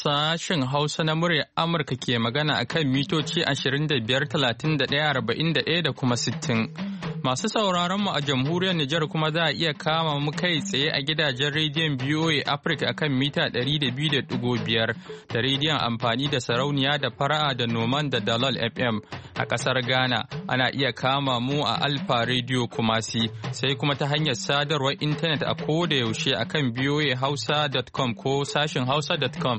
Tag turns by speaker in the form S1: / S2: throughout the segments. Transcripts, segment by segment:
S1: Sashen Hausa na muryar Amurka ke magana a kan mitoci 25,31,41 da kuma 60. Masu sauraron mu a jamhuriyar Nijar kuma za a iya kama mu kai tsaye a gidajen rediyon BOA Africa akan mita 200.5 da rediyon amfani da sarauniya da fara'a da noman da dalal FM. A ƙasar Ghana ana iya kama mu a Alfa Radio Kumasi sai kuma ta hanyar sadarwar intanet a koda yaushe akan boahausa.com ko sashin hausa.com.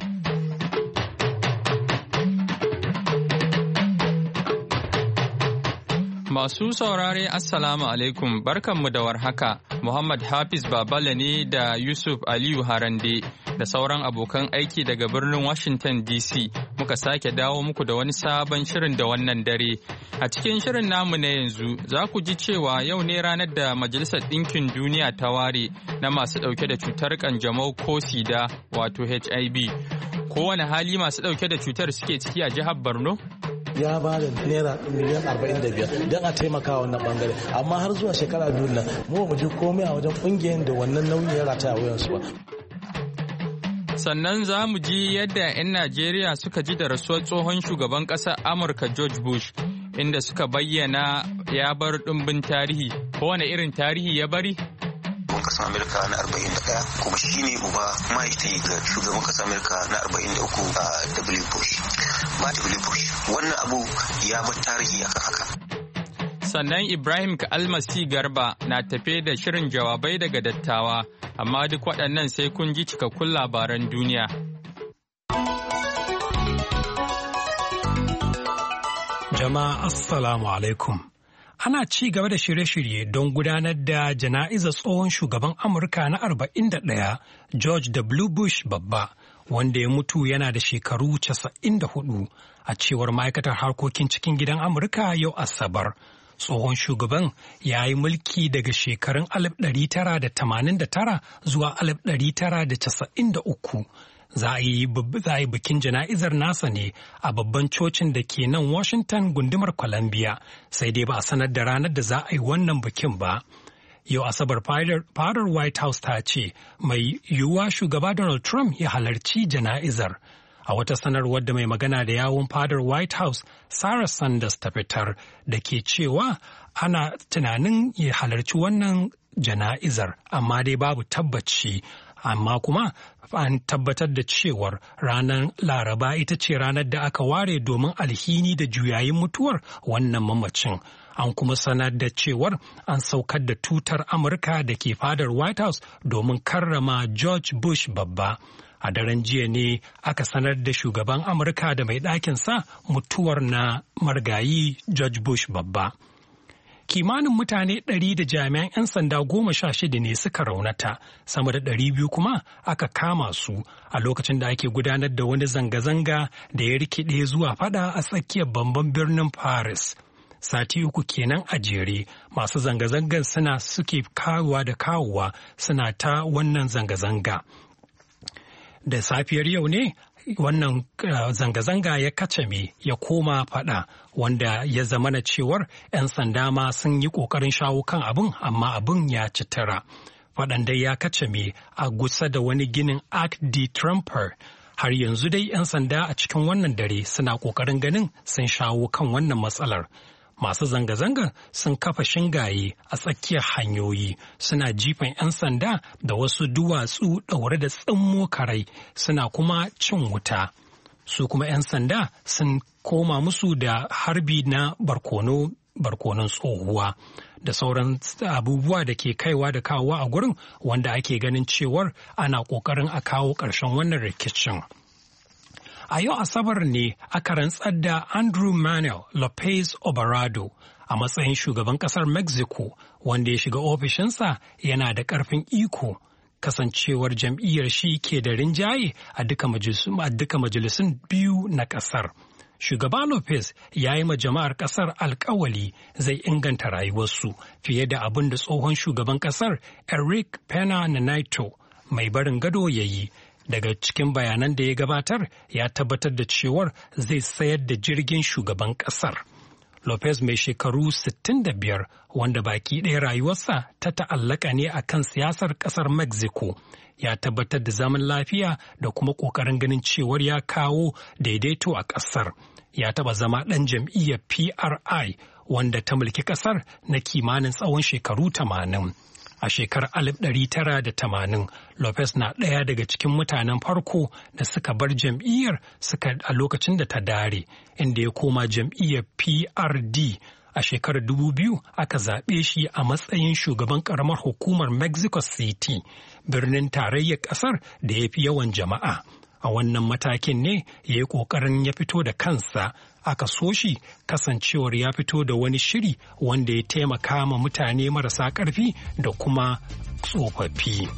S1: Masu saurare Assalamu alaikum barkanmu da warhaka. Muhammad Hafiz Babala ne da Yusuf Aliyu Harande da sauran abokan aiki daga birnin Washington DC muka sake dawo muku da wani sabon shirin da wannan dare. A cikin shirin namu na yanzu za ku ji cewa yau ne ranar da Majalisar Ɗinkin Duniya ta ware na masu ɗauke da cutar ƙanjamau ko sida wato HIV. Kowane hali masu ɗauke da cutar suke ciki a jihar Borno?
S2: Ya ba da naira miliyan 45 don a taimaka wannan bangare, amma har zuwa shekara biyu nan mu ji komai a wajen kungiyar da wannan nauyin ya rata a wuyansu ba.
S1: Sannan za mu ji yadda 'yan Najeriya suka ji da rasuwar tsohon shugaban ƙasar Amurka George Bush, inda suka bayyana ya bar ɗumbin tarihi. Kowane irin tarihi ya bari?
S3: Kasar Amerika na 41 kuma shi ne uba mahaifi ga shugaban kasar Amerika na 43 a W. Bush. W. Bush wannan abu ya bar tarihi akan haka.
S1: Sannan Ibrahim Almasi Garba na tafe da shirin jawabai daga dattawa, amma duk waɗannan sai kun ji cikakkun labaran duniya.
S4: Jama'a Assalamu alaikum. Ana ci gaba da shirye-shirye don gudanar da jana'izar tsohon shugaban Amurka na 41 George W. Bush babba, wanda ya mutu yana da shekaru 94 a cewar ma'aikatar harkokin cikin gidan Amurka yau Asabar. Tsohon shugaban ya yi mulki daga shekarun 1989 zuwa 1993. Za a yi bikin jana'izar nasa ne a babban cocin da ke nan Washington gundumar Columbia, sai dai ba a sanar da ranar da za a yi wannan bikin ba. Yau Asabar fadar White House ta ce mai yiwuwa shugaba Donald Trump ya halarci jana'izar. A wata sanarwar da mai magana da yawun fadar White House, Sarah Sanders ta fitar da ke cewa ana tunanin ya halarci wannan jana'izar, amma dai babu tabbaci. Amma kuma an tabbatar da cewar ranar Laraba ita ce ranar da aka ware domin alhini da juyayin mutuwar wannan mamacin. An kuma sanar da cewar an saukar da tutar Amurka da ke fadar White House domin karrama George Bush babba. A daren jiya ne aka sanar da shugaban Amurka da mai ɗakinsa mutuwar na marigayi George Bush babba. Kimanin mutane 100 da jami'an 'yan sanda 16 ne suka raunata, sama da 200 kuma aka kama su a lokacin da ake gudanar da wani zanga-zanga da ya rikide zuwa fada a tsakiyar babban birnin Paris. Sati uku kenan a jere masu zanga-zangar suke kawowa suna ta wannan zanga-zanga. Da safiyar yau ne wannan zanga-zanga ya kacame ya koma fada, wanda ya zama na cewar 'yan sanda ma sun yi ƙoƙarin shawo kan abin, amma abin ya ci tara. Faɗan dai ya kacame a kusa da wani ginin Arc de Triomphe. Har yanzu dai 'yan sanda a cikin wannan dare suna ƙoƙarin ganin sun shawo kan wannan matsalar. Masu zanga-zangar sun kafa shingaye a tsakiyar hanyoyi, suna jifan 'yan sanda da wasu duwatsu ɗaure da tsimmo karai, suna kuma cin wuta. Su kuma 'yan sanda sun koma musu da harbi na barkonon tsohuwa da sauran abubuwa da ke kaiwa da kawowa a gurin, wanda ake ganin cewar ana ƙoƙarin a kawo ƙarshen wannan rikicin. A yau Asabar ne aka rantsar da Andrew Manuel Lopez Obrador a matsayin shugaban ƙasar Mexico, wanda ya shiga ofishinsa yana da ƙarfin iko, kasancewar jam'iyyar shi ke da rinjaye a duka majalisun biyu na ƙasar. Shugaba Lopez ya yi ma jama'ar ƙasar alkawali zai inganta rayuwarsu fiye da abin da tsohon shugaban ƙasar Enrique Pena Nieto mai barin gado ya yi. Daga cikin bayanan da ya gabatar ya tabbatar da cewar zai sayar da jirgin shugaban ƙasar. Lopez mai shekaru 65 wanda baki ɗaya rayuwarsa ta ta'allaka ne a kan siyasar ƙasar Mexico ya tabbatar da zaman lafiya da kuma ƙoƙarin ganin cewar ya kawo daidaito a ƙasar. Ya taɓa zama ɗan jam'iyyar PRI wanda ta mulki ƙasar na kimanin tsawon shekaru 80. A shekarar 1980, Lopez na ɗaya daga cikin mutanen farko da suka bar jam'iyyar a lokacin da ta dare, inda ya koma jam'iyyar PRD. A shekarar 2000 aka zaɓe shi a matsayin shugaban ƙaramar hukumar Mexico City, birnin tarayyar ƙasar da ya fi yawan jama'a. A wannan matakin ne ya yi ƙoƙarin ya fito da kansa, aka so shi kasancewar ya fito da wani shiri wanda ya taimaka ma mutane marasa ƙarfi da kuma tsofaffi.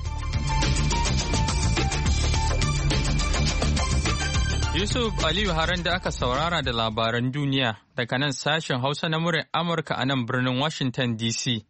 S1: Yusuf Aliyu Haran da aka saurara da labaran duniya daga nan sashen Hausa na muryar Amurka a nan birnin Washington DC.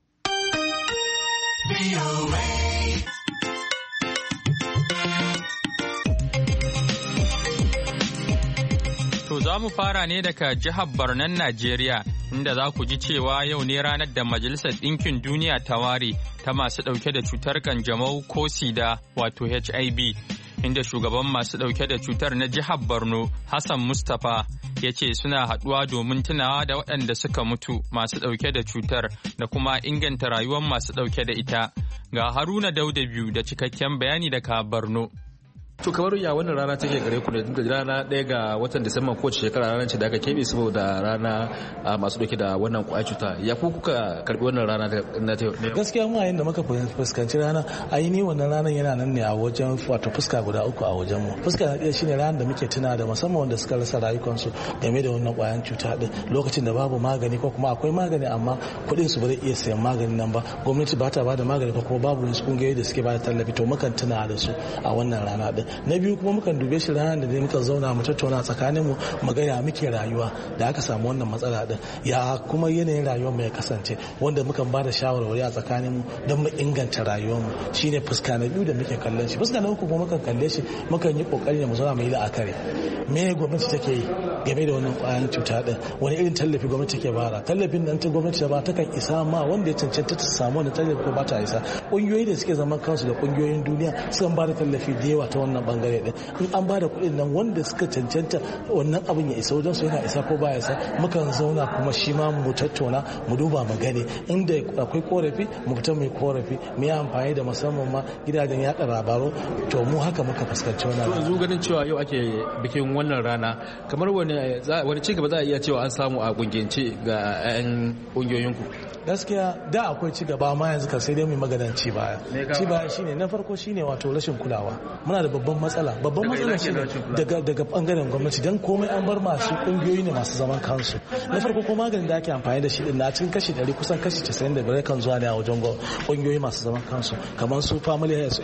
S1: To za mu fara ne daga jihar Barnan Najeriya, inda za ku ji cewa yau ne ranar da Majalisar Ɗinkin Duniya ta ware ta masu ɗauke da cutar kanjamau ko sida wato HIV, inda shugaban masu ɗauke da cutar na jihar Borno, Hassan Mustapha, ya ce suna haɗuwa domin tunawa da waɗanda suka mutu masu ɗauke da cutar da kuma inganta rayuwar masu ɗauke da ita. Ga Haruna Dauda biyu da cikakken bayani daga Borno.
S5: To kamar ya wannan rana take gare ku ne, da rana ɗaya ga watan Disamba kowace shekara ranar ce da aka keɓe saboda rana masu ɗauke da wannan ƙwayar cuta. Ya ku kuka karɓi wannan rana na ta yau?
S2: Gaskiya mu yayin da muka fuskanci rana, aini wannan ranar yana nan ne a wajen wato fuska guda uku a wajen mu. Fuska na ɗaya shine ranar da muke tuna da musamman wanda suka rasa rayukansu game da wannan ƙwayar cuta din, lokacin da babu magani ko kuma akwai magani amma kuɗin su ba zai iya sayan maganin nan ba, gwamnati ba ta ba da magani ko kuma babu wasu kungiyoyi da suke ba da tallafi, to mukan tuna da su a wannan rana din. Na biyu kuma mukan dube shi ranar da muka zauna mu tattauna tsakanin mu magana muke rayuwa da aka samu wannan matsala din, ya kuma yanayin rayuwar mu ya kasance, wanda mukan ba da shawarwari a tsakanin mu don mu inganta rayuwar mu. Shine fuska na biyu da muke kallon shi. Fuska na uku kuma mukan kalle shi, mukan yi kokari mu zauna mu yi la'akari me gwamnati take yi game da wannan kwayan cuta din, wani irin tallafi gwamnati take bara, tallafin nan ta gwamnati ta ba ta kan isa ma wanda ya cancanta ta samu wannan tallafi ko ba ta isa. Kungiyoyi da suke zaman kansu da kungiyoyin duniya sukan ba da tallafi da yawa ta wannan bangare din. In an ba da kuɗin nan wanda suka cancanta wannan abin ya isa wajen su yana isa ko ba isa, mukan zauna kuma shi ma mu tattauna mu duba mu gani inda akwai korafi mu fita mai korafi mu yi amfani da musamman ma gidajen yaɗa labaru. To mu haka muka fuskanci wannan.
S5: Yanzu ganin cewa yau ake bikin wannan rana, kamar wani ci gaba za a iya cewa an samu a kungiyance ga 'yan kungiyoyinku?
S2: Gaskiya da akwai ci gaba, ma yanzu ka sai dai mu maganar ci baya. Ci baya shine na farko shine wato rashin kulawa. Muna da babban matsala shine daga bangaren gwamnati, dan komai an bar masu kungiyoyi ne masu zaman kansu. Na farko ko maganin da ake amfani da shi din na cikin kashi 100 kusan kashi 95 kan zuwa ne a wajen kungiyoyi masu zaman kansu, kamar su Family Health,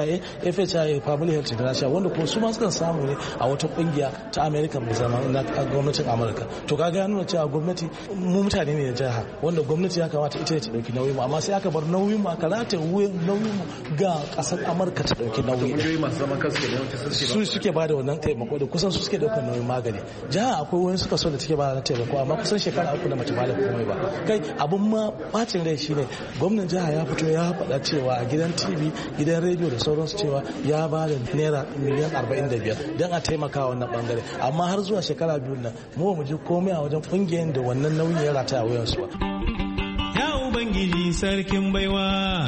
S2: FHIA Family Health International, wanda kuma su ma sukan samu ne a wata kungiya ta America mai zaman na gwamnatin Amurka. To kaga ya nuna cewa gwamnati mu mutane ne da jiha, wanda gwamnati ya kamata ita ta dauki nauyin mu, amma sai aka bar nauyin mu, aka rataye nauyin mu ga kasar Amurka ta dauki nauyi.
S5: Kungiyoyi masu zaman kansu
S2: su suke ba da wannan taimako da kusan su suke daukar nauyin magani. Jiha akwai wani suka so da take ba da taimako, amma kusan shekara uku da mace ba da komai ba. Kai abun ma bacin rai shine gwamnan jiha ya fito ya faɗa cewa a gidan TV, gidan rediyo da sauransu cewa ya ba da naira miliyan 45 don a taimaka wannan bangare, amma har zuwa shekara biyu nan mu ji komai a wajen kungiyar da wannan nauyin ya rata a wuyansu ba.
S6: Ya Ubangiji sarkin baiwa,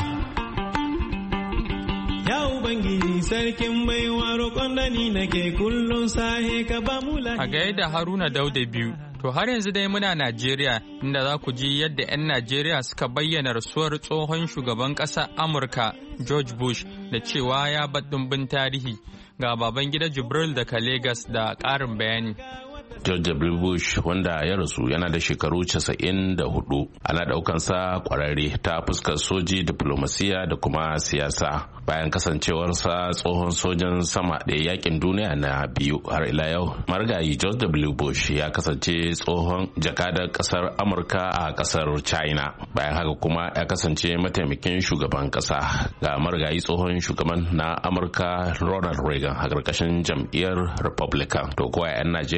S6: ya Ubangiji sarkin baiwa, roƙon da ni nake kullum sahe ka ba mu lafiya.
S1: A gaida Haruna Dauda biyu. To har yanzu dai muna Najeriya, inda za ku ji yadda 'yan Najeriya suka bayyana rasuwar tsohon shugaban ƙasar Amurka George Bush da cewa ya bar ɗumbin tarihi. Ga Babangida Jibril daga Legas da ƙarin bayani.
S7: George W. Bush, wanda ya rasu yana da shekaru 94, ana daukansa kwararre ta fuskar soji, diplomasiya da kuma siyasa. Bayan kasancewarsa tsohon sojan sama da yakin duniya na biyu, har ila yau marigayi George W. Bush ya kasance tsohon jakadar kasar Amurka a kasar China. Bayan haka kuma ya kasance mataimakin shugaban kasa ga marigayi tsohon shugaban na Amurka Ronald Reagan a ƙarƙashin jam'iyyar Republican. To kuwa 'yan Najeriya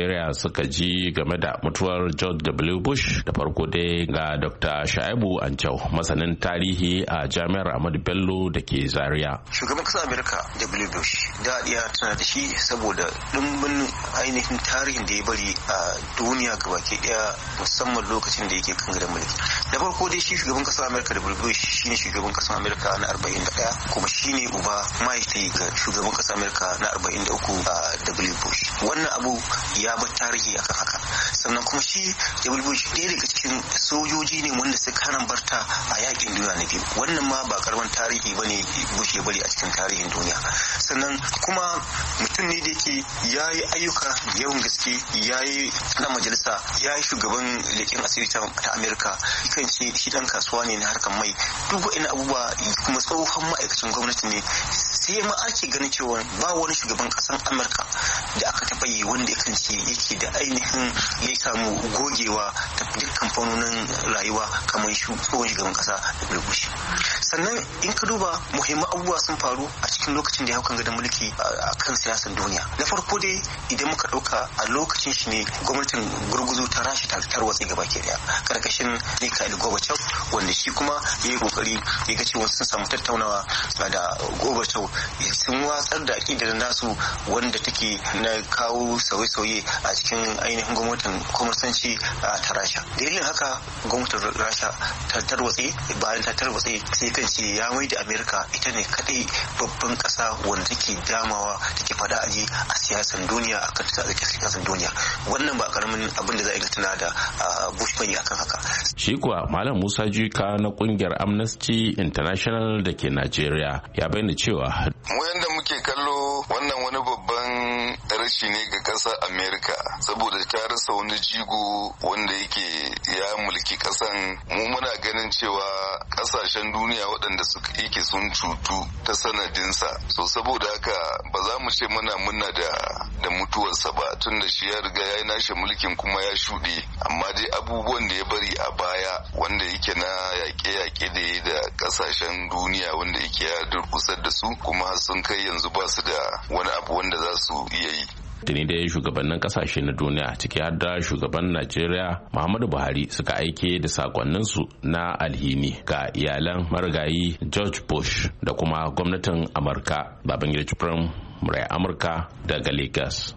S7: suka ji game da mutuwar George W. Bush. Da farko dai ga Dr. Shaibu Ancau, masanin tarihi a Jami'ar Ahmadu Bello da ke Zaria.
S3: Shugaban ƙasar Amerika W. Bush da iya tana da shi saboda dimbin ainihin tarihin da ya bari a duniya gabaki daya, musamman lokacin da yake kan gadon mulki. Da farko dai shi shugaban ƙasar Amerika W. Bush shine shugaban ƙasar Amerika na 41 kuma shine uba mahaifi ga shugaban ƙasar Amerika na 43 a W. Bush. Wannan abu ya bar tarihi akan haka. Sannan kuma shi W. Bush ɗaya daga cikin sojoji ne wanda suka hana barta a yakin duniya na biyu. Wannan ma ba karamin tarihi bane Bush ya bari a cikin tarihin duniya. Sannan kuma mutum ne da yake yayi ayyuka da yawan gaske, yayi na majalisa, yayi shugaban leƙen asiri ta Amerika, kan ce shi dan kasuwa ne na harkar mai. Duk wa'annan abubuwa kuma tsohon ma'aikacin gwamnati ne. Sai ma ake ganin cewa ba wani shugaban ƙasar Amurka da aka taɓa yi wanda ya kance yake da ainihin ya samu gogewa ta dukkan fannonin rayuwa kamar tsohon shugaban ƙasa da Bush. Sannan in ka duba muhimman abubuwa sun faru a cikin lokacin da ya hau kan gadon mulki a kan siyasar duniya. Na farko dai idan muka ɗauka a lokacin shi ne gwamnatin gurguzu ta Rasha ta tarwatse gaba ke daya karkashin Mikhail Gorbachev, wanda shi kuma ya yi kokari ya ga cewa sun samu tattaunawa da Gorbachev, sun watsar da aƙidar nasu wanda take na kawo sauye-sauye a cikin ainihin gwamnatin kwamursanci ta Rasha. Dalilin haka gwamnatin Rasha ta tarwatse, bayan ta tarwatse sai kan ce ya mai da Amerika ita ne kadai babban kasa wanda take damawa take fada aji a siyasar duniya, a kan siyasar duniya. Wannan ba karamin abin da za a ga tuna da Bush bane akan haka.
S7: Shi kuwa Malam Musa Jika na kungiyar Amnesty International da ke Najeriya ya bayyana cewa
S8: mu yanda muke kallo wannan wani babban rashi ne ga ƙasar Amerika, saboda ta rasa wani jigo wanda yake ya mulki ƙasan. Mu muna ganin cewa ƙasashen duniya waɗanda suka yake sun cutu ta sanadinsa, so saboda haka ba za mu ce muna da mutuwarsa ba, tun da shi ya riga ya yi nashi mulkin kuma ya shuɗe, amma dai abubuwan da ya bari a baya wanda yake na yaƙe-yaƙe da ya da ƙasashen duniya wanda yake ya durkusar da su, kuma sun kai yanzu ba su da wani abu wanda za su iya yi.
S7: Tuni dai shugabannin kasashe na duniya ciki har da shugaban Najeriya Muhammadu Buhari suka aike da sakonninsu na alhini ga iyalan marigayi George Bush da kuma gwamnatin Amurka. Babangida Jibrin, murai Amurka daga Lagos.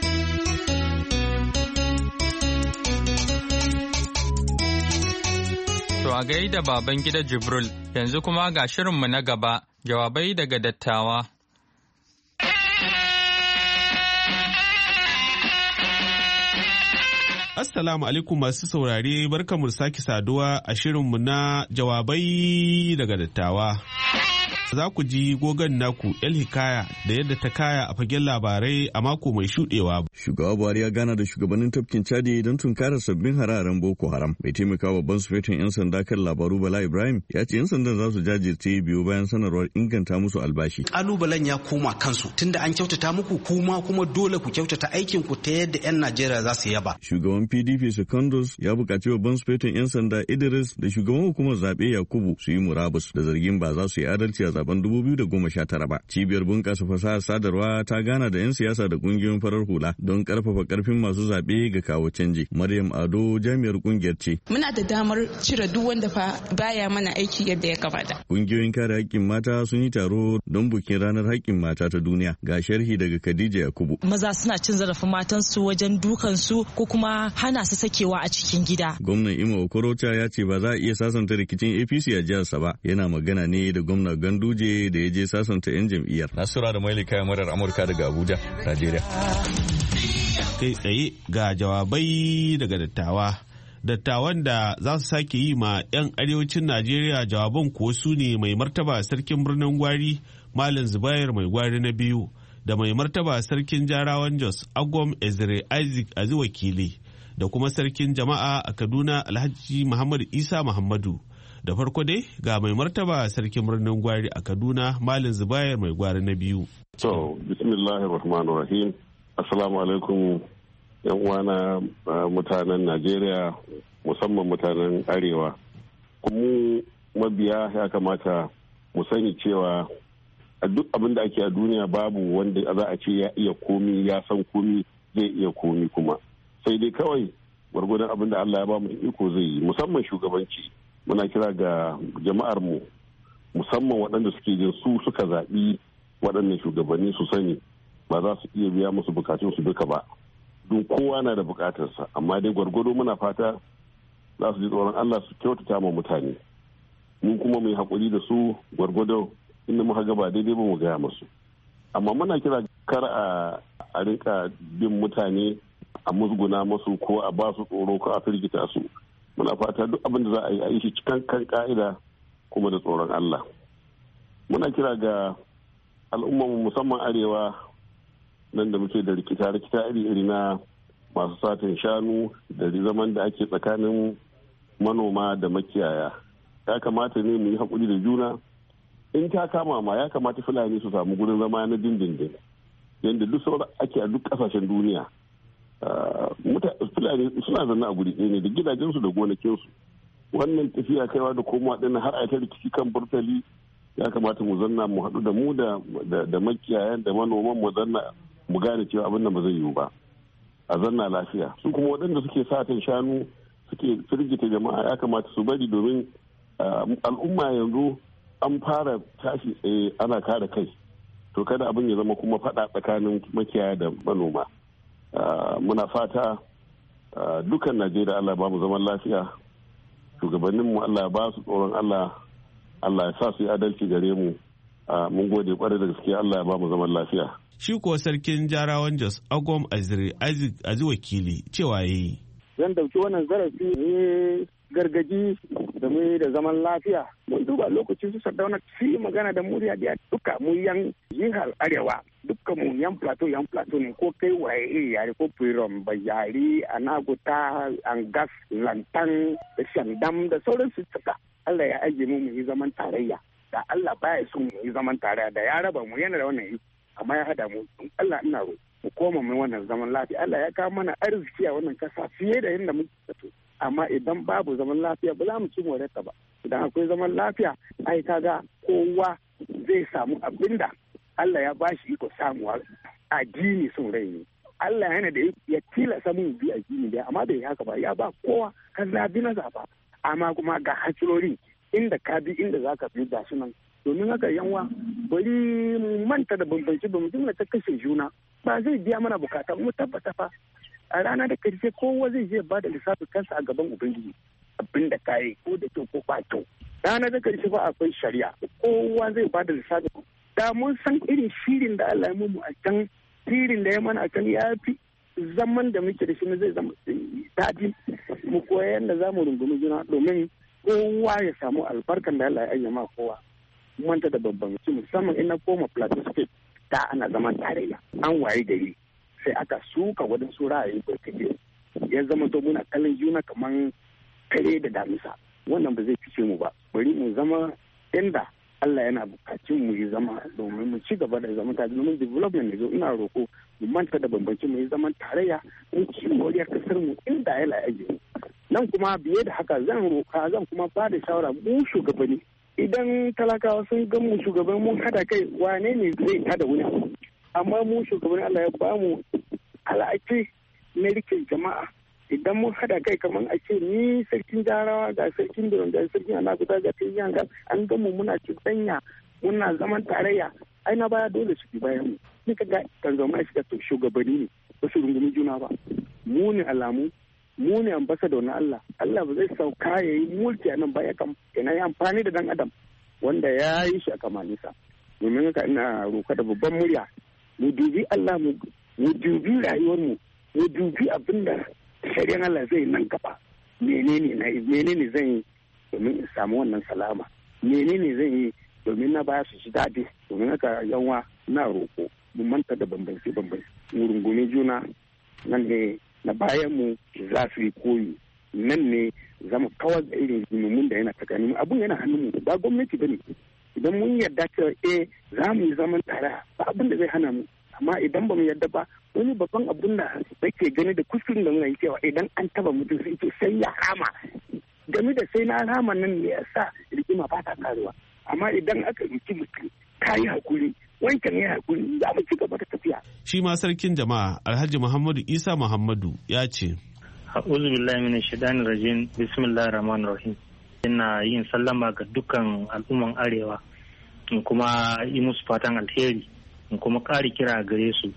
S1: To a gaida Babangida Jibril, yanzu kuma ga shirinmu na gaba, jawabai daga dattawa.
S6: Assalamu alaikum masu saurare, barkamu da sake saduwa a shirinmu na jawabai daga dattawa. Za ku ji gogon naku El Hikaya da yadda ta kaya a fagen labarai a mako mai shuɗewa.
S9: Shugaba Buhari ya gana da shugabannin tafkin Chadi don tunkarar sabbin hararen Boko Haram. Mai taimakawa babban sufetin 'yan sanda kan labaru Bala Ibrahim ya ce 'yan sandan za su jajirce biyu bayan sanarwar inganta musu albashi.
S10: Kalubalen ya koma kansu tunda an kyautata muku kuma dole ku kyautata aikin ku ta yadda 'yan Najeriya za su yaba.
S9: Shugaban PDP Secondus ya buƙaci babban sufetin 'yan sanda Idris da shugaban hukumar zaɓe Yakubu su yi murabus da zargin ba za su yi adalci a zaben 2019 ba. Cibiyar bunƙasa fasahar sadarwa ta gana da 'yan siyasa da ƙungiyoyin farar hula don ƙarfafa ƙarfin masu zaɓe ga kawo canji. Maryam Ado jami'ar ƙungiyar ce.
S11: Muna da damar cire duk wanda fa baya mana aiki yadda ya kamata.
S9: Ƙungiyoyin kare haƙƙin mata sun yi taro don bukin ranar haƙƙin mata ta duniya. Ga sharhi daga Khadija Yakubu.
S12: Maza suna cin zarafin matansu wajen dukansu ko kuma hana su sakewa a cikin gida.
S9: Gwamnan Imo Okorocha ya ce ba za a iya sasanta rikicin APC a jiharsa ba. Yana magana ne da gwamnan Ganduje da ya je sasanta 'yan jam'iyyar.
S13: Nasura da Maili kayan murar Amurka daga Abuja, Najeriya.
S6: Kai tsaye ga jawabai daga dattawa. Dattawan da za su sake yi ma 'yan arewacin Najeriya jawaban kuwa su ne mai martaba sarkin birnin Gwari, Malam Zubair mai Gwari na biyu, da mai martaba sarkin Jarawan Jos, Agwam Ezre Isaac Azi Wakili, da kuma sarkin jama'a a Kaduna Alhaji Muhammad Isa Muhammadu. Da farko dai ga mai martaba sarkin birnin Gwari a Kaduna Malam Zubair mai Gwari na biyu.
S14: To, bismillahirrahmanirrahim. Assalamu alaikum yan uwana mutanen Najeriya, musamman mutanen Arewa. Kuma mabiya ya kamata mu sani cewa a duk abin da ake a duniya babu wanda za a ce ya iya komi, ya san komi, zai iya komi kuma. sai dai kawai gwargwadon abin da Allah ya ba mu iko zai yi, musamman shugabanci. Muna kira ga jama'ar mu musamman waɗanda suke jin su suka zaɓi waɗannan shugabanni su sani ba za su iya biya musu bukatun su duka ba, don kowa na da bukatarsa, amma dai gwargwado muna fata za su ji tsoron Allah su kyautata ma mutane, mun kuma mu yi haƙuri da su gwargwado inda muka ga ba daidai ba mu gaya musu. Amma muna kira kar a rinka bin mutane a musguna musu ko a ba su tsoro ko a firgita su. Muna fata duk abin da za a yi shi cikin kan ka'ida kuma da tsoron Allah. Muna kira ga al'ummarmu musamman arewa nan da muke da rikita iri na masu satin shanu da zaman da ake tsakanin manoma da makiyaya. Ya kamata ne mu yi haƙuri da juna, in ta kama ma ya kamata Fulani su samu gurin zama na dindindin yadda duk sauran ake a duk ƙasashen duniya. Fulani suna zanna a guri ɗaya ne da gidajensu da gonakinsu. Wannan tafiya kaiwa da komawa ɗin har a ta rikici kan burtali, ya kamata mu zanna mu haɗu da mu da makiyayan da manoman mu zanna mu gane cewa abin da ba zai yiwu ba, a zanna lafiya. Su kuma waɗanda suke satan shanu suke firgita jama'a ya kamata su bari, domin al'umma yanzu an fara tashi tsaye ana kare kai, to kada abin ya zama kuma faɗa tsakanin makiyaya da manoma. Muna fata dukan Najeriya Allah ba mu zaman lafiya, shugabanninmu Allah ba su tsoron Allah ya sa su yi adalci gare mu. Mun gode kwarai da gaske, Allah ya ba mu zaman lafiya.
S6: Shi kuwa sarkin Jarawan Jos Agwam Azri Azi Wakili cewa yayi.
S15: Zan dauki wannan zarafi ne gargaji da mu da zaman lafiya. Mun duba lokacin su Sardauna su magana da murya da duka mu yan jihar Arewa, dukkan mu yan plateau ne, ko kai waye iri yare ko Firom, Bayari, Anaguta, Angas, Lantan da Shandam da sauransu suka. Allah ya ajiye mu yi zaman tarayya, da Allah baya so mu yi zaman tarayya, da ya raba mu yana da wannan amma ya hada mu. Allah ina roƙo mu koma mu wannan zaman lafiya. Allah ya kawo mana arziki a wannan kasa fiye da yadda muke zato, amma idan babu zaman lafiya ba za mu ci morarta ba. Idan akwai zaman lafiya ai kaga kowa zai samu abinda Allah ya bashi iko samuwa. Addini son rai ne, Allah yana da ya tilasa mun bi addini da, amma bai haka ba, ya ba kowa ka zabi na zaba, amma kuma ga hakilori inda ka bi inda za ka bi gashi nan. Domin haka yanwa bari mu manta da bambanci, ba mu dinga ta kashe juna, ba zai biya mana bukata. Mu tabbata fa a rana da karshe kowa zai je ba da lissafin kansa a gaban ubangiji, abin da kayi ko da kyau ko ba kyau. Rana da karshe fa akwai shari'a, kowa zai ba da lissafin. Da mun san irin shirin da Allah ya mu a can, shirin da ya mana a can ya fi zaman da muke da shi zai zama daɗi. Mu koya yadda za mu rungumi juna domin kowa ya samu albarkan da Allah ya ayyama kowa. Manta da babban musamman ina koma Plateau State da ana zaman tarayya, an waye gari sai aka suka waɗansu ra'ayi barkace, ya zama to muna kallon juna kamar kare da damisa. Wannan ba zai fice mu ba, bari mu zama inda Allah yana bukacin mu yi zama domin mu ci gaba da zaman tare, domin development ne. Ina roko mu manta da bambanci, mu yi zaman tarayya, mu ci moriyar kasar mu inda ya ajiye mu. Nan kuma biye da haka zan roka, zan kuma ba da shawara mu shugabanni, idan talakawa sun ga mu shugaban mun hada kai, wane ne zai tada wani? Amma mu shugaban Allah ya ba mu al'aki na rikin jama'a. Idan mun hada kai kamar a ce ni sarkin Jarawa ga sarkin Biron ga sarkin Anaguta ga sarkin Yanga, an ga mu muna cuɗanya muna zaman tarayya, ai na baya dole su bi bayan mu. Ni kaga kan zama shi ga shugabanni ne ba su rungumi juna ba. Mu ne alamu, mu ne ambassador na Allah. Allah ba zai sauka ya yi mulki a nan ba, ya yi amfani da dan adam wanda ya yi shi a kamanisa. Domin haka ina roka da babban murya, mu dubi Allah, mu dubi rayuwarmu, mu dubi abin da shari'ar Allah zai nan gaba. Menene zan yi domin in samu wannan salama? Menene zan yi domin na baya su ji daɗi? Domin haka yanwa na roko mu manta da bambanci, mu rungumi juna. Nan ne na bayan mu za su yi koyi, nan ne zama kawar da irin zimumin da yana tsakanin mu. Abun yana hannun mu, ba gwamnati bane. Idan mun yarda cewa za mu yi zaman tare, ba abin da zai hana mu. Amma idan ba mu yarda ba, wani babban abun da nake gani da kuskuren da muna yi cewa idan an taba mutum sai ce sai ya rama. Game da sai na rama nan ne ya sa rigima ba ta karuwa. Amma idan aka riki mutum ka yi hakuri, wancan ya hakuri za mu ci gaba da tafiya.
S6: Shi ma sarkin jama'a Alhaji Muhammadu Isa Muhammadu ya ce.
S16: A'udhu billahi minash shaitanir rajim. Bismillahir rahmanir rahim. Ina yin sallama ga dukkan al'umman Arewa in kuma yi musu fatan alheri in kuma ƙari kira gare su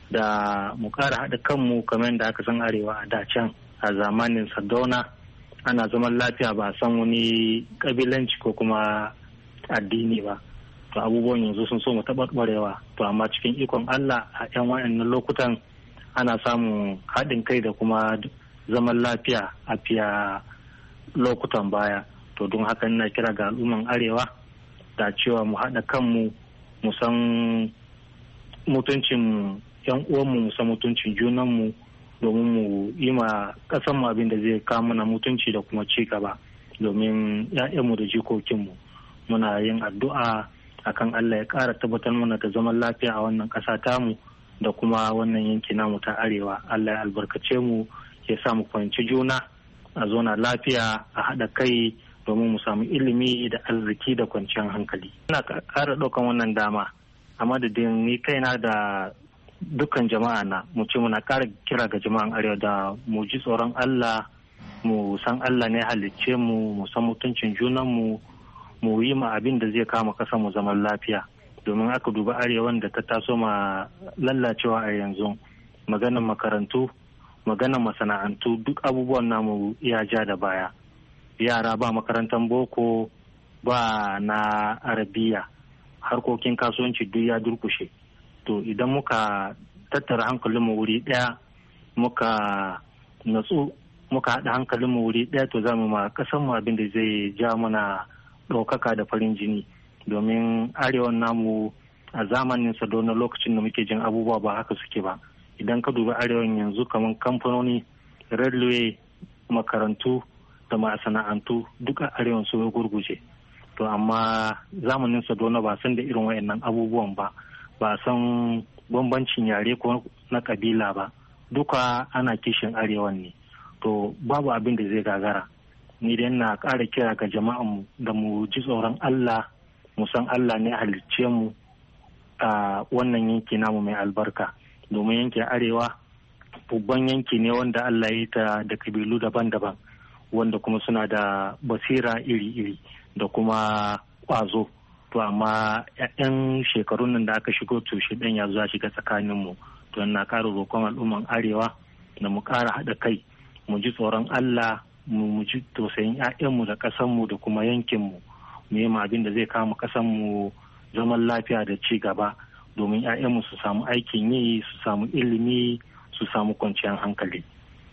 S16: da mu ƙara haɗa kanmu kamar da aka san Arewa a da can a zamanin Sardauna ana zaman lafiya ba a san wani ƙabilanci ko kuma addini ba. To abubuwan yanzu sun so mu taɓarɓarewa to amma cikin ikon Allah a 'yan waɗannan lokutan ana samun haɗin kai da kuma zaman lafiya a fiya lokutan baya. To don haka ina kira ga al'umman Arewa da cewa mu haɗa kanmu mu san mutuncin 'yan uwanmu mu san mutuncin junanmu domin mu yi ma ƙasanmu abin da zai kawo mana mutunci da kuma ci gaba domin 'ya'yanmu da jikokinmu. Muna yin addu'a akan Allah ya ƙara tabbatar mana da zaman lafiya a wannan ƙasa tamu da kuma wannan yanki namu ta Arewa. Allah ya albarkace mu ya sa mu fahimci juna a zona lafiya a haɗa kai domin mu samu ilimi da arziki da kwanciyar hankali. Ina ƙara ɗaukan wannan dama a madadin ni kaina da dukkan jama'a na mu ce muna ƙara kira ga jama'an Arewa da mu ji tsoron Allah mu san Allah ne halicce mu san mutuncin junanmu mu yi ma abin da zai kama ƙasar mu zaman lafiya domin aka duba Arewan da ta taso ma lallacewa a yanzu maganar makarantu maganar masana'antu duk abubuwan namu ya ja da baya. Yara ba makarantar boko ba na arabiya harkokin kasuwanci duk ya durkushe. To idan muka tattara hankalinmu wuri ɗaya muka natsu muka haɗa hankalinmu wuri ɗaya to za mu ma ƙasanmu abin da zai ja mana ɗaukaka da farin jini domin arewan namu a zamanin Sardauna lokacin da muke jin abubuwa ba haka suke ba. Idan ka dubi arewan yanzu kamar kamfanoni railway makarantu da masana'antu duka arewan su gurguje. To amma zamanin Sardauna ba san da irin wayannan abubuwan ba san bambancin yare ko na kabila ba duka ana kishin arewan ne. To babu abin da zai gagara. Ni dai na ƙara kira ga jama'anmu da mu ji tsoron Allah mu san Allah ne halicce mu a wannan yanki namu mai albarka domin yankin arewa babban yanki ne wanda Allah ya yi ta da kabilu daban-daban wanda kuma suna da basira iri-iri da kuma ƙwazo. To amma 'yan shekarun nan da aka shigo to shi ɗan ya zuwa shiga tsakaninmu. To na ƙara roƙon al'umman arewa da mu ƙara haɗa kai mu ji tsoron Allah mu ji tausayin 'ya'yanmu da ƙasanmu da kuma yankinmu mu yi abin da zai kama ƙasanmu zaman lafiya da ci gaba domin 'ya'yanmu su samu aikin yi su samu ilimi su samu kwanciyar hankali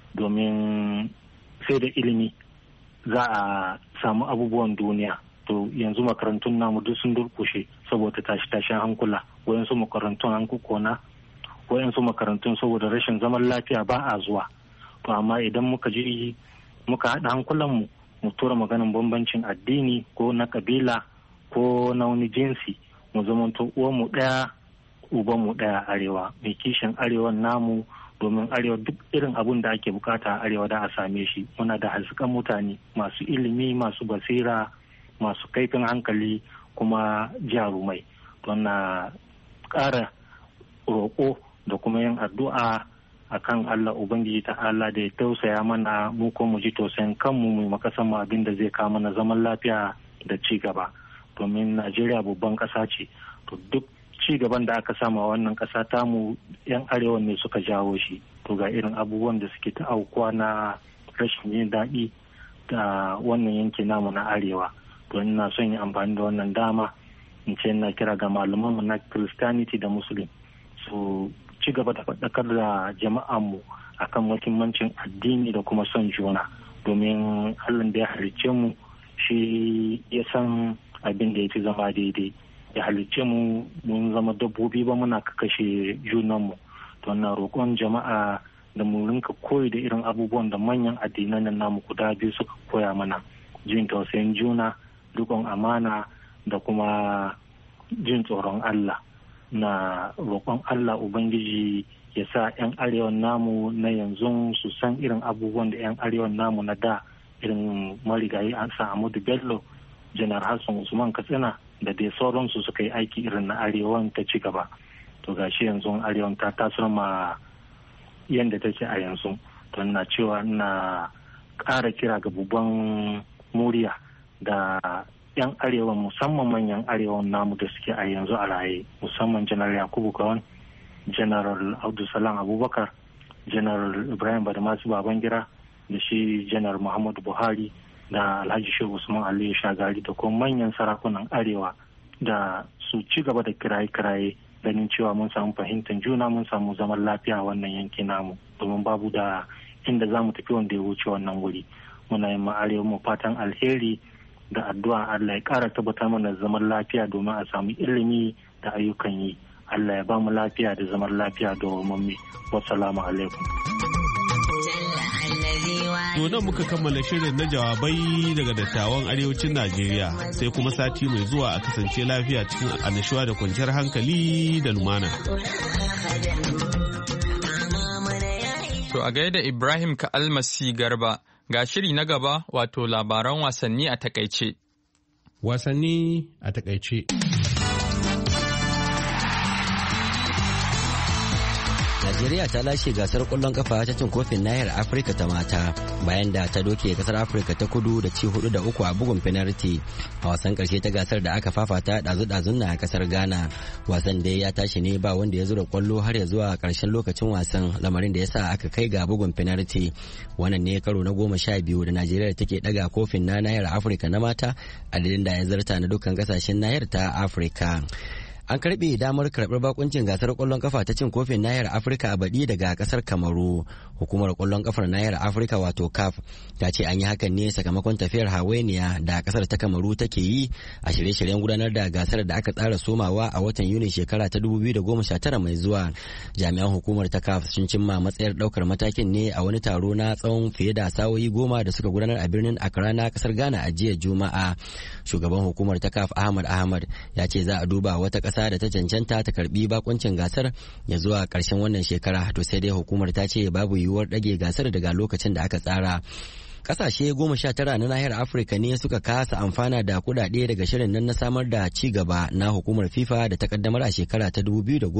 S16: domin sai da ilimi za a samu abubuwan duniya. To yanzu makarantun namu duk sun durkushe saboda tashin hankula wayansu makarantun an kukona wayansu makarantun saboda rashin zaman lafiya ba a zuwa. To amma idan muka haɗa hankulanmu mu tura maganin bambancin addini ko na kabila ko na wani jinsi mu zamanto uwanmu ɗaya ubanmu ɗaya arewa mai kishin arewan namu domin arewa duk irin abun da ake bukata a arewa da a same shi. Muna da hasken mutane masu ilimi masu basira masu kaifin hankali kuma jarumai. Don na ƙara roƙo da kuma yin addu'a akan Allah Ubangiji ta'ala da ya tausaya mana mu ko mu ji tausayin kanmu mu makasan mu abin da zai kawo mana zaman lafiya da ci gaba domin Najeriya babban ƙasa ce. To duk ci gaban da aka samu a wannan ƙasa tamu 'yan arewa ne suka jawo shi. To ga irin abubuwan da suke ta aukuwa na rashin yin daɗi da wannan yanki namu na arewa. To ina son yi amfani da wannan dama in ce ina kira ga malamanmu na Christianity da Muslim su ci gaba da faɗakar da jama'anmu akan muhimmancin addini da kuma son juna domin Allah da ya halicce mu shi ya san abin da ya fi zama daidai. Ya halicce mu mun zama dabbobi ba muna kakashe junanmu. To na roƙon jama'a da mu rinka koyi da irin abubuwan da manyan addinan nan namu guda biyu suka koya mana jin tausayin juna rikon amana da kuma jin tsoron Allah. Na roƙon Allah Ubangiji ya sa 'yan arewan namu na yanzu su san irin abubuwan da 'yan arewan namu na da irin marigayi an sa Ahmadu Bello janar Hassan Usman Katsina da dai sauransu suka yi aiki irin na arewan ta ci gaba. To gashi yanzu arewan ta tasar ma yadda take a yanzu. To na cewa na ƙara kira ga babban muriya da 'yan arewa, musamman manyan arewan namu da suke a yanzu a raye, musamman janar Yakubu Gawan, janar Abdulsalam Abubakar, janar Ibrahim Badamasi Babangida da shi janar Muhammadu Buhari da Alhaji Shehu Usman Aliyu Shagari da kuma manyan sarakunan arewa da su ci gaba da kiraye-kiraye ganin cewa mun samu fahimtar juna, mun samu zaman lafiya a wannan yanki namu, domin babu da inda za mu tafi wanda ya wuce wannan wuri. Muna yin arewa mu fatan alheri da addu'a Allah ya ƙara tabbatar mana zaman lafiya domin a samu ilimi da ayyukan yi. Allah ya ba mu lafiya da zaman lafiya da wamammi. Wassalamu alaikum.
S6: To nan muka kammala shirin na jawabai daga dattawan arewacin Najeriya, sai kuma sati mai zuwa a kasance lafiya cikin annashuwa da kwanciyar hankali da lumana.
S1: To a gaida Ibrahim Ka'almasi Garba, ga shiri na gaba wato labaran wasanni a takaice.
S17: Wasanni a takaice.
S18: Najeriya ta lashe gasar kwallon kafa ta cin kofin nahiyar Afirka ta mata bayan da ta doke kasar Afirka ta kudu da ci 4-3 a bugun penalty a wasan karshe ta gasar da aka fafata dazu-dazun na kasar Ghana. Wasan da ya tashi ne ba wanda ya zura kwallo har ya zuwa karshen lokacin wasan, lamarin da ya sa aka kai ga bugun penalty. Wannan ne karo na 12 da Najeriya take daga kofin na nahiyar Afirka na mata, adadin da ya zarta na dukkan kasashen nahiyar ta Afirka. An karbe damar karɓar bakuncin gasar ƙwallon kafa ta cin kofin nahiyar Afirka a baɗi daga ƙasar Kamaru. Hukumar ƙwallon kafar nahiyar Afirka wato CAF ta ce an yi hakan ne sakamakon tafiyar hawainiya da ƙasar ta Kamaru take yi a shirye-shiryen gudanar da gasar da aka tsara somawa a watan Yuni shekara ta 2019 mai zuwa. Jami'an hukumar ta CAF sun cimma matsayar ɗaukar matakin ne a wani taro na tsawon fiye da sa'o'i 10 da suka gudanar a birnin Accra na ƙasar Ghana a jiya Juma'a. Shugaban hukumar ta CAF Ahmad ya ce za a duba wata ƙasa da ta cancanta ta karbi bakuncin gasar ya zuwa karshen wannan shekara, to sai dai hukumar ta ce babu yiwuwar dage gasar daga lokacin da aka tsara. Kasashe 19 na nahiyar Afirka ne suka kasa amfana da kudade daga shirin nan na samar da ci gaba na hukumar FIFA da ta kaddamar a shekara ta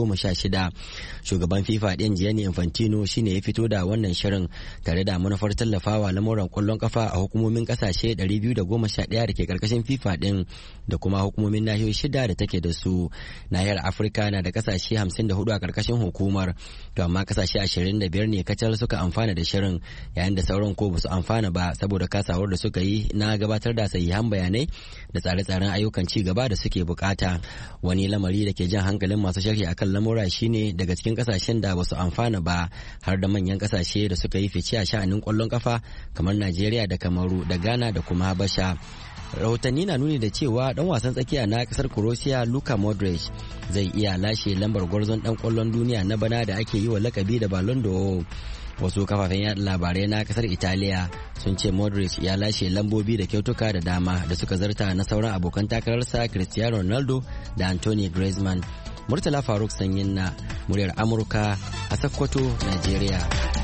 S18: 2016. Shugaban FIFA din Gianni Infantino shine ya fito da wannan shirin tare da manufar tallafawa lamuran kwallon kafa a hukumomin kasashe 211 da ke karkashin FIFA din da kuma hukumomin nahiyoyi 6 da take da su. Nahiyar Afirka na da kasashe 54 a karkashin hukumar, to amma kasashe 25 ne kacal suka amfana da shirin, yayin da sauran ko basu amfana ba saboda kasawar da suka yi na gabatar da sahihan bayanai da tsare-tsaren ayyukan ci gaba da suke bukata. Wani lamari da ke jan hankalin masu sharhi akan lamura shine daga cikin kasashen da basu amfana ba har da manyan kasashe da suka yi fice a sha'anin kwallon kafa kamar Najeriya da Kamaru da Ghana da kuma Habasha. Rahotanni na nuni da cewa dan wasan tsakiya na kasar Croatia Luka Modric zai iya lashe lambar gwarzon dan kwallon duniya na bana da ake yi wa lakabi da Ballon d'Or. Wasu kafafen yada labarai na kasar Italiya sun ce Modric ya lashe lambobi da kyautuka da dama da suka zarta na sauran abokan takararsa Cristiano Ronaldo da Anthony Griezmann. Murtala Faruk Sanyin na muryar Amurka a Sokoto, Nigeria.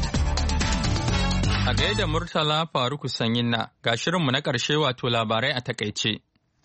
S1: A gaida Murtala Faruk Sanyin na ga shirinmu na ƙarshe wato labarai a takaice.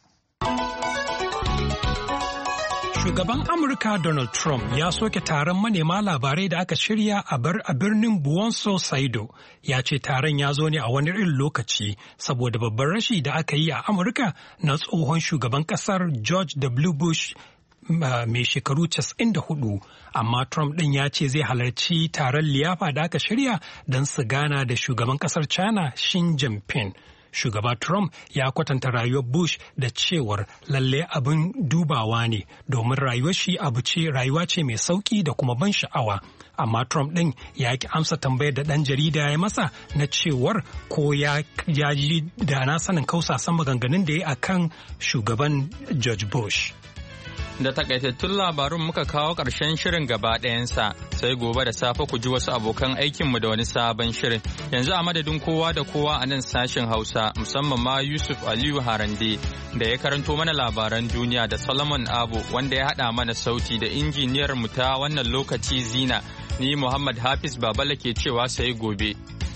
S4: Shugaban Amurka Donald Trump ya soke taron manema labarai da aka shirya a birnin Buwonso Saido. Ya ce taron ya zo ne a wani irin lokaci saboda babban rashi da aka yi a Amurka na tsohon shugaban kasar George W. Bush mai shekaru 94. Amma Trump ɗin ya ce zai halarci taron liyafa da aka shirya don su gana da shugaban kasar China Xi Jinping. Shugaba Trump ya kwatanta rayuwar Bush da cewar lalle abin dubawa ne domin rayuwar shi rayuwa ce mai sauki da kuma ban sha'awa. Amma Trump ɗin ya ki amsa tambayar da ɗan jarida ya masa na cewar ko ya ji da na sanin kausasan maganganun da ya akan shugaban George Bush.
S1: Da takaitattun labarun muka kawo ƙarshen shirin gaba ɗayansa sai gobe da safe ku ji wasu abokan aikinmu da wani sabon shirin. Yanzu a madadin kowa da kowa a nan sashen Hausa musamman ma Yusuf Aliyu Harande da ya karanto mana labaran duniya da Solomon Abu wanda ya haɗa mana sauti da injiniyar mu ta wannan lokaci Zina. Ni Muhammad Hafiz Babala ke cewa sai gobe.